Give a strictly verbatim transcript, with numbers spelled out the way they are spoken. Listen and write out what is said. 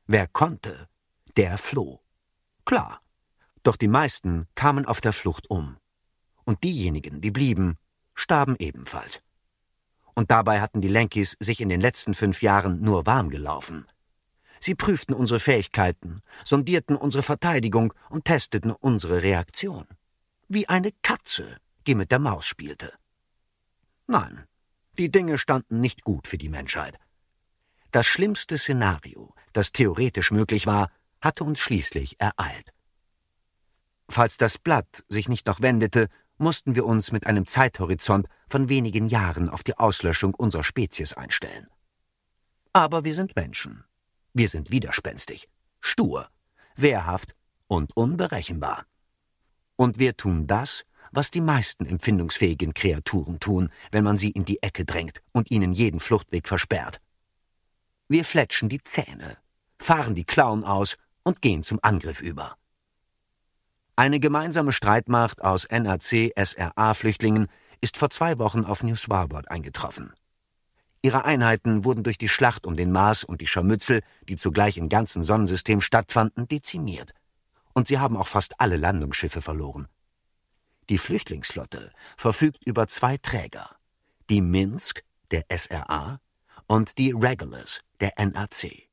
Wer konnte, der floh. Klar, doch die meisten kamen auf der Flucht um. Und diejenigen, die blieben, starben ebenfalls. Und dabei hatten die Yankees sich in den letzten fünf Jahren nur warm gelaufen. Sie prüften unsere Fähigkeiten, sondierten unsere Verteidigung und testeten unsere Reaktion. Wie eine Katze, die mit der Maus spielte. Nein, die Dinge standen nicht gut für die Menschheit. Das schlimmste Szenario, das theoretisch möglich war, hatte uns schließlich ereilt. Falls das Blatt sich nicht noch wendete, mussten wir uns mit einem Zeithorizont von wenigen Jahren auf die Auslöschung unserer Spezies einstellen. Aber wir sind Menschen. Wir sind widerspenstig, stur, wehrhaft und unberechenbar. Und wir tun das, was die meisten empfindungsfähigen Kreaturen tun, wenn man sie in die Ecke drängt und ihnen jeden Fluchtweg versperrt. Wir fletschen die Zähne, fahren die Klauen aus und gehen zum Angriff über. Eine gemeinsame Streitmacht aus N A C-S R A-Flüchtlingen ist vor zwei Wochen auf New Svalbard eingetroffen. Ihre Einheiten wurden durch die Schlacht um den Mars und die Scharmützel, die zugleich im ganzen Sonnensystem stattfanden, dezimiert. Und sie haben auch fast alle Landungsschiffe verloren. Die Flüchtlingsflotte verfügt über zwei Träger, die Minsk, der S R A, und die Regulars, der N A C.